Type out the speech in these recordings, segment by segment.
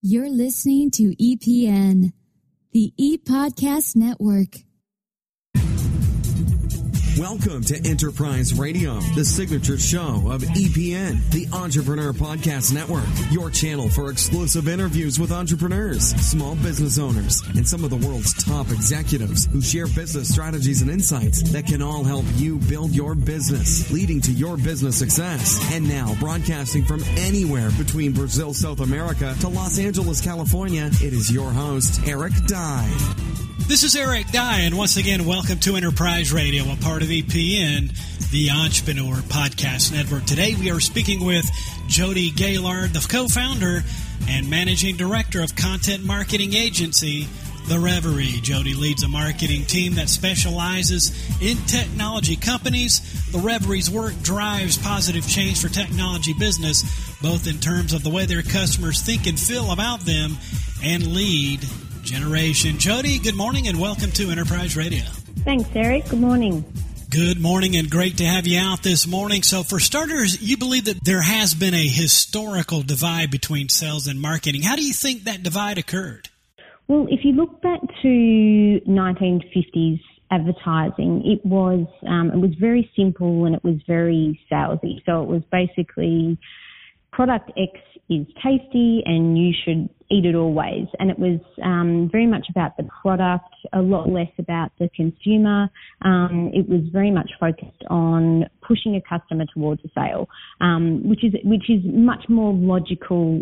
You're listening to EPN, the ePodcast Network. Welcome to Enterprise Radio, the signature show of EPN, the Entrepreneur Podcast Network, your channel for exclusive interviews with entrepreneurs, small business owners, and some of the world's top executives who share business strategies and insights that can all help you build your business, leading to your business success. And now, broadcasting from anywhere between Brazil, South America to Los Angeles, California, it is your host, Eric Dye. This is Eric Dye, and once again, welcome to Enterprise Radio, a part of EPN, the Entrepreneur Podcast Network. Today, we are speaking with Jody Gaylord, the co-founder and managing director of content marketing agency, The Reverie. Jody leads a marketing team that specializes in technology companies. The Reverie's work drives positive change for technology business, both in terms of the way their customers think and feel about them and lead generation. Jody, good morning and welcome to Enterprise Radio. Thanks, Eric. Good morning. Good morning and great to have you out this morning. So for starters, you believe that there has been a historical divide between sales and marketing. How do you think that divide occurred? Well, if you look back to 1950s advertising, it was very simple and it was very salesy. So it was basically product X is tasty and you should eat it always. And it was very much about the product, a lot less about the consumer. It was very much focused on pushing a customer towards a sale, which is much more logical,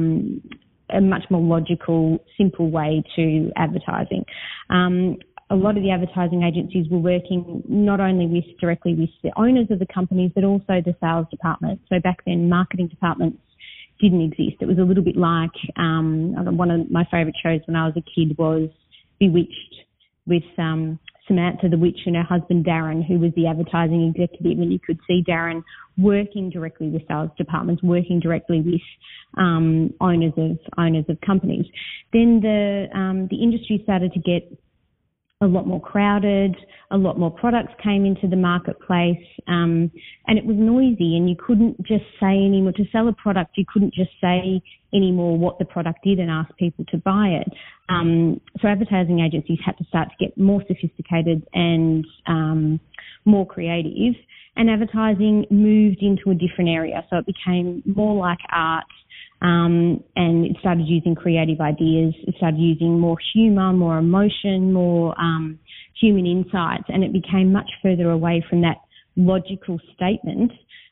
a much more logical, simple way to advertising. A lot of the advertising agencies were working not only directly with the owners of the companies, but also the sales department. So back then, marketing departments didn't exist. It was a little bit like one of my favourite shows when I was a kid was Bewitched with Samantha the Witch and her husband Darren, who was the advertising executive, and you could see Darren working directly with sales departments, working directly with owners of companies. Then the industry started to get a lot more crowded, a lot more products came into the marketplace, and it was noisy, and you couldn't just say anymore. To sell a product, you couldn't just say anymore what the product did and ask people to buy it. So advertising agencies had to start to get more sophisticated and more creative, and advertising moved into a different area. So it became more like art, and it started using creative ideas. It started using more humour, more emotion, more human insights, and it became much further away from that logical statement,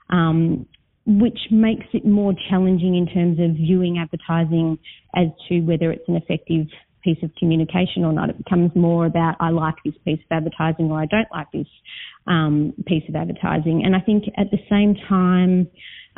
which makes it more challenging in terms of viewing advertising as to whether it's an effective piece of communication or not. It becomes more about, I like this piece of advertising or I don't like this piece of advertising. And I think at the same time,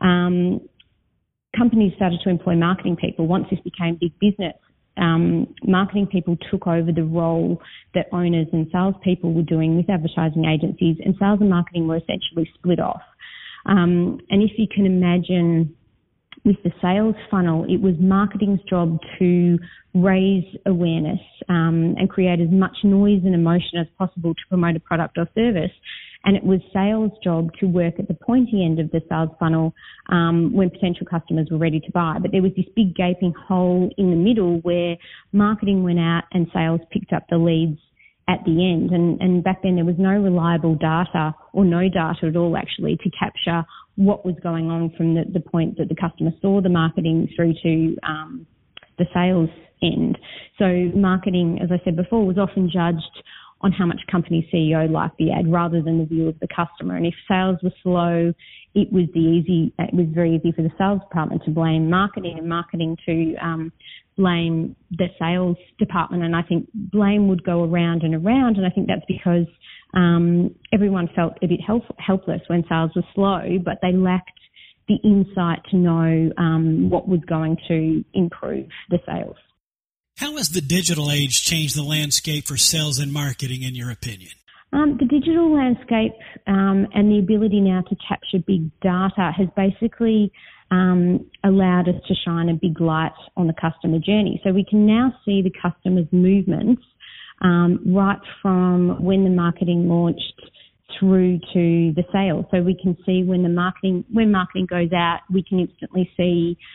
companies started to employ marketing people. Once this became big business, marketing people took over the role that owners and salespeople were doing with advertising agencies, and sales and marketing were essentially split off. And if you can imagine with the sales funnel, it was marketing's job to raise awareness and create as much noise and emotion as possible to promote a product or service. And it was sales' job to work at the pointy end of the sales funnel when potential customers were ready to buy. But there was this big gaping hole in the middle where marketing went out and sales picked up the leads at the end. And back then there was no reliable data or no data at all actually to capture what was going on from the point that the customer saw the marketing through to the sales end. So marketing, as I said before, was often judged on how much company CEO liked the ad rather than the view of the customer. And if sales were slow, it was very easy for the sales department to blame marketing and marketing to blame the sales department. And I think blame would go around and around. And I think that's because everyone felt a bit helpless when sales were slow, but they lacked the insight to know what was going to improve the sales. How has the digital age changed the landscape for sales and marketing, in your opinion? The digital landscape and the ability now to capture big data has basically allowed us to shine a big light on the customer journey. So we can now see the customer's movements right from when the marketing launched through to the sale. So we can see when marketing goes out, we can instantly see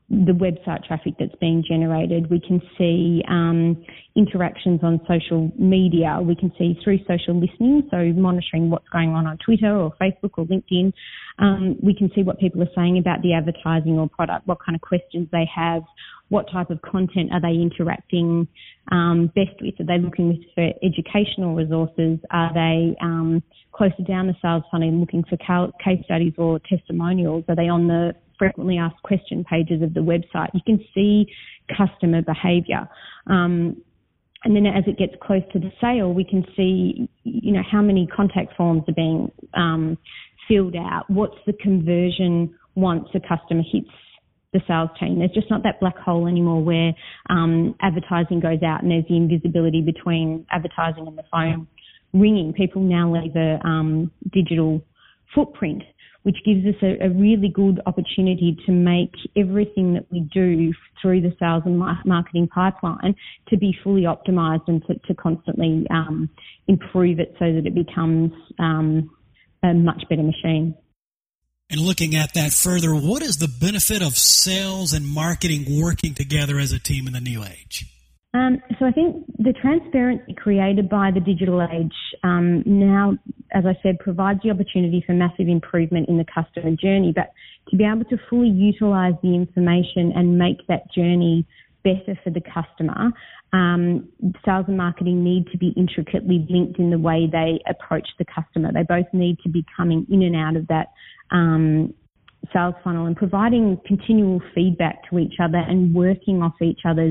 the website traffic that's being generated. We can see interactions on social media. We can see through social listening, so monitoring what's going on Twitter or Facebook or LinkedIn. We can see what people are saying about the advertising or product, what kind of questions they have, what type of content are they interacting best with. Are they looking for educational resources? Are they closer down the sales funnel looking for case studies or testimonials? Are they on the frequently asked question pages of the website? You can see customer behaviour. And then as it gets close to the sale, we can see, how many contact forms are being filled out. What's the conversion once a customer hits the sales chain? There's just not that black hole anymore where advertising goes out and there's the invisibility between advertising and the phone ringing. People now leave a digital footprint, which gives us a really good opportunity to make everything that we do through the sales and marketing pipeline to be fully optimised and to constantly improve it so that it becomes a much better machine. And looking at that further, what is the benefit of sales and marketing working together as a team in the new age? So I think the transparency created by the digital age now, as I said, provides the opportunity for massive improvement in the customer journey, but to be able to fully utilise the information and make that journey better for the customer, sales and marketing need to be intricately linked in the way they approach the customer. They both need to be coming in and out of that sales funnel and providing continual feedback to each other and working off each other's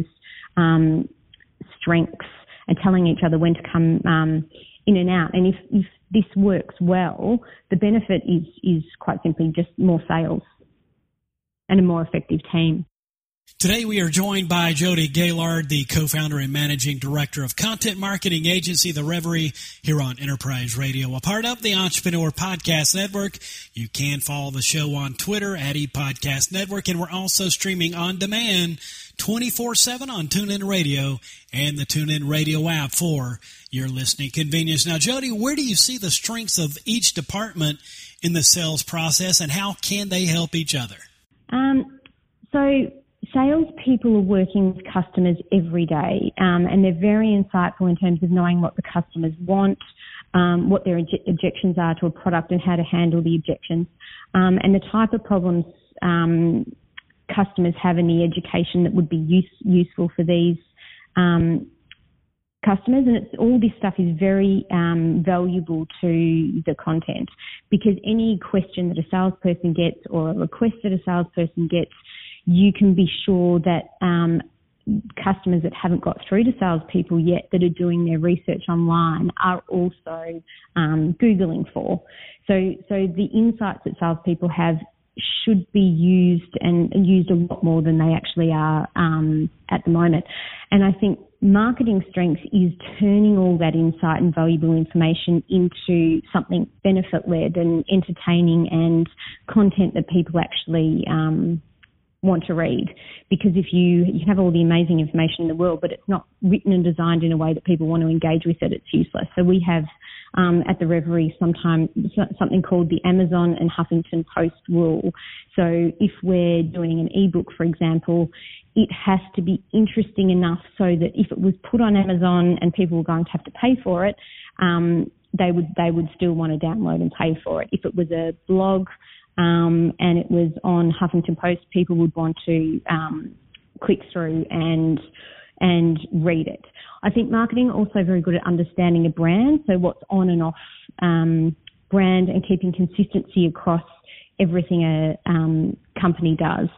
strengths and telling each other when to come in and out. And if this works well, the benefit is quite simply just more sales and a more effective team. Today we are joined by Jody Gaylord, the co-founder and managing director of content marketing agency The Reverie, here on Enterprise Radio, a part of the Entrepreneur Podcast Network. You can follow the show on Twitter at ePodcast Network, and we're also streaming on demand 24/7 on TuneIn Radio and the TuneIn Radio app for your listening convenience. Now, Jody, where do you see the strengths of each department in the sales process, and how can they help each other? So salespeople are working with customers every day, and they're very insightful in terms of knowing what the customers want, what their objections are to a product and how to handle the objections, and the type of problems customers have in the education that would be useful for these customers. And all this stuff is very valuable to the content, because any question that a salesperson gets or a request that a salesperson gets, you can be sure that customers that haven't got through to salespeople yet, that are doing their research online, are also Googling for. So the insights that salespeople have should be used, and used a lot more than they actually are at the moment. And I think marketing strength is turning all that insight and valuable information into something benefit-led and entertaining and content that people actually want to read. Because if you have all the amazing information in the world, but it's not written and designed in a way that people want to engage with it, it's useless. So we have at the Reverie sometimes something called the Amazon and Huffington Post rule. So if we're doing an ebook, for example, it has to be interesting enough so that if it was put on Amazon and people were going to have to pay for it, they would still want to download and pay for it. If it was a blog and it was on Huffington Post, people would want to click through and read it. I think marketing also very good at understanding a brand, so what's on and off brand, and keeping consistency across everything a company does.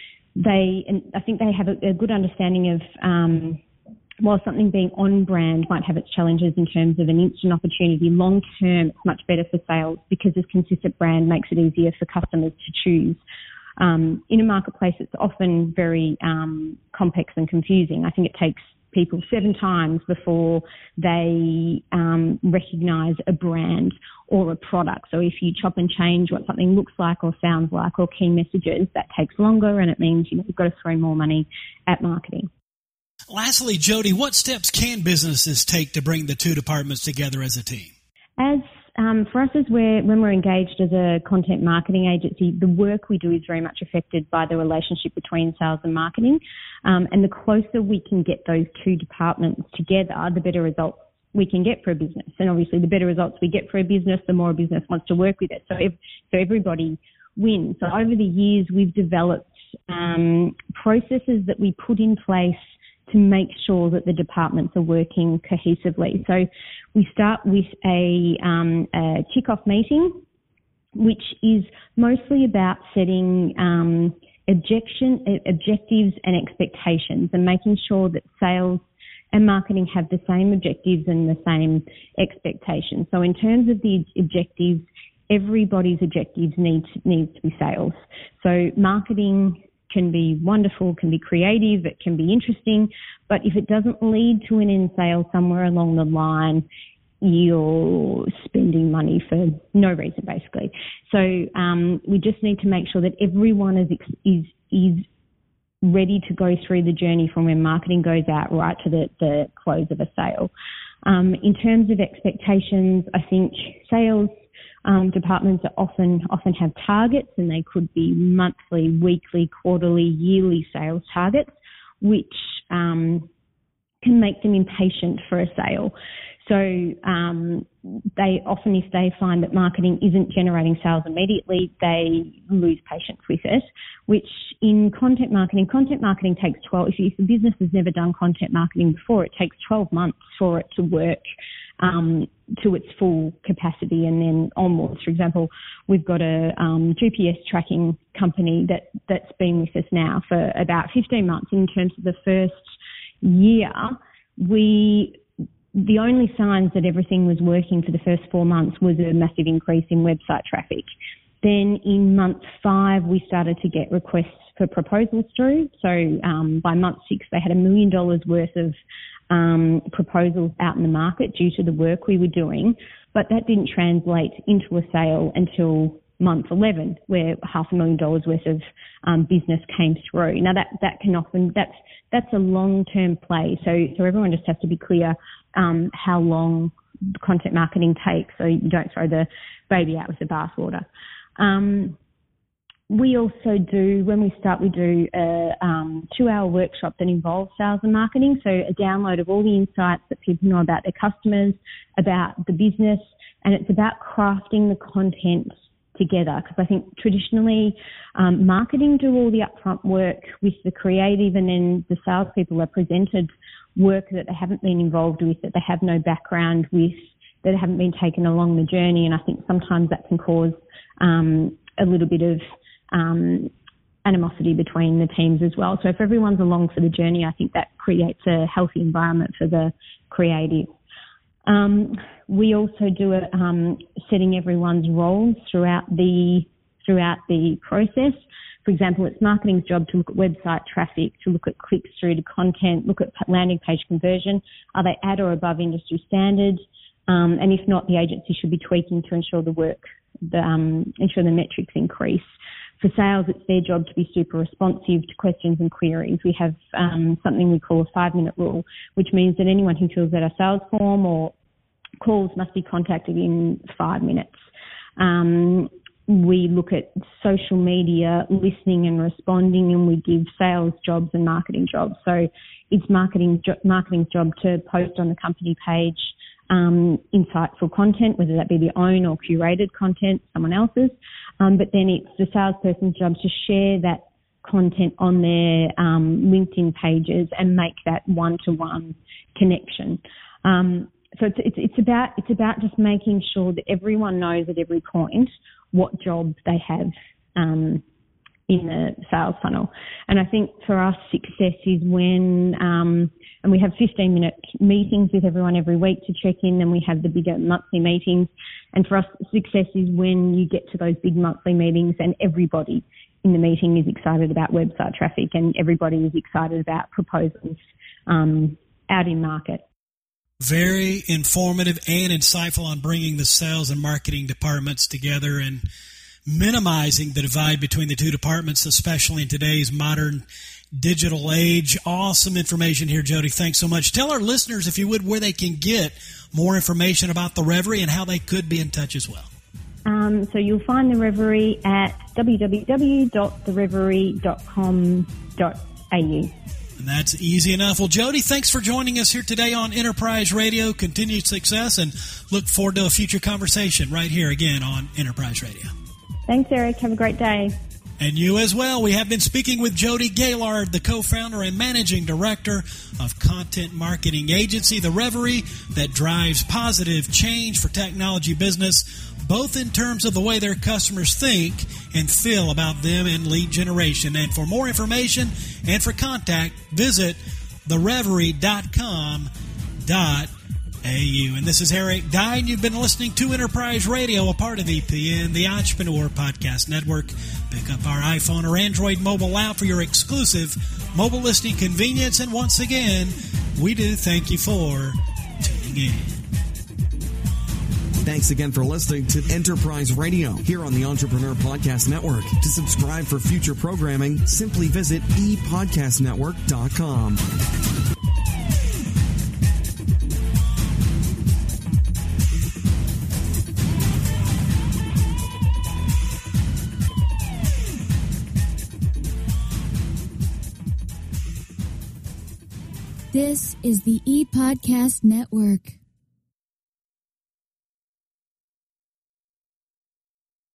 I think they have a good understanding of while something being on brand might have its challenges in terms of an instant opportunity, long term it's much better for sales, because a consistent brand makes it easier for customers to choose. In a marketplace, it's often very complex and confusing. I think it takes people 7 times before they recognise a brand or a product. So if you chop and change what something looks like or sounds like or key messages, that takes longer, and it means you've got to throw more money at marketing. Lastly, Jody, what steps can businesses take to bring the two departments together as a team? As for us when we're engaged as a content marketing agency, the work we do is very much affected by the relationship between sales and marketing. And the closer we can get those two departments together, the better results we can get for a business. And obviously the better results we get for a business, the more a business wants to work with it. So everybody wins. So over the years, we've developed processes that we put in place to make sure that the departments are working cohesively. So we start with a kick-off meeting, which is mostly about setting objectives and expectations and making sure that sales and marketing have the same objectives and the same expectations. So in terms of the objectives, everybody's objectives needs to be sales. So marketing can be wonderful, can be creative, it can be interesting, but if it doesn't lead to an end sale somewhere along the line, you're spending money for no reason, basically. So we just need to make sure that everyone is ready to go through the journey from when marketing goes out right to the close of a sale. In terms of expectations, I think sales departments often have targets, and they could be monthly, weekly, quarterly, yearly sales targets, which can make them impatient for a sale. So they often, if they find that marketing isn't generating sales immediately, they lose patience with it, which in content marketing takes 12, if the business has never done content marketing before, it takes 12 months for it to work to its full capacity and then onwards. For example, we've got a GPS tracking company that's been with us now for about 15 months. In terms of the first year, the only signs that everything was working for the first 4 months was a massive increase in website traffic. Then in month 5, we started to get requests for proposals through. So by month 6, they had $1 million worth of proposals out in the market due to the work we were doing. But that didn't translate into a sale until month 11, where $500,000 worth of business came through. Now that can often, that's a long-term play. So everyone just has to be clear how long content marketing takes, so you don't throw the baby out with the bathwater. We also do, when we start, we do a 2-hour workshop that involves sales and marketing. So a download of all the insights that people know about their customers, about the business, and it's about crafting the content together. Because I think traditionally, marketing do all the upfront work with the creative, and then the salespeople are presented work that they haven't been involved with, that they have no background with, that haven't been taken along the journey. And I think sometimes that can cause a little bit of animosity between the teams as well. So if everyone's along for the journey, I think that creates a healthy environment for the creative. We also do setting everyone's roles throughout the process. For example, it's marketing's job to look at website traffic, to look at clicks through to content, look at landing page conversion. Are they at or above industry standards? And if not, the agency should be tweaking to ensure ensure the metrics increase. For sales, it's their job to be super responsive to questions and queries. We have something we call a 5-minute rule, which means that anyone who fills out a sales form or calls must be contacted in 5 minutes. We look at social media, listening and responding, and we give sales jobs and marketing jobs. So it's marketing's job to post on the company page insightful content, whether that be their own or curated content, someone else's. But then it's the salesperson's job to share that content on their LinkedIn pages and make that one-to-one connection. So it's about just making sure that everyone knows at every point what jobs they have in the sales funnel. And I think for us, success is when, and we have 15-minute meetings with everyone every week to check in, and we have the bigger monthly meetings. And for us, success is when you get to those big monthly meetings and everybody in the meeting is excited about website traffic and everybody is excited about proposals out in market. Very informative and insightful on bringing the sales and marketing departments together and minimizing the divide between the two departments, especially in today's modern digital age. Awesome information here, Jody. Thanks so much. Tell our listeners, if you would, where they can get more information about the Reverie and how they could be in touch as well. So you'll find the Reverie at www.thereverie.com.au. And that's easy enough. Well, Jody, thanks for joining us here today on Enterprise Radio. Continued success, and look forward to a future conversation right here again on Enterprise Radio. Thanks, Eric. Have a great day. And you as well. We have been speaking with Jody Gaylord, the co-founder and managing director of content marketing agency, The Reverie, that drives positive change for technology business, both in terms of the way their customers think and feel about them and lead generation. And for more information and for contact, visit thereverie.com.au. And this is Eric Dye, and you've been listening to Enterprise Radio, a part of EPN, the Entrepreneur Podcast Network. Pick up our iPhone or Android mobile app for your exclusive mobile listening convenience. And once again, we do thank you for tuning in. Thanks again for listening to Enterprise Radio here on the Entrepreneur Podcast Network. To subscribe for future programming, simply visit epodcastnetwork.com. This is the ePodcast Network.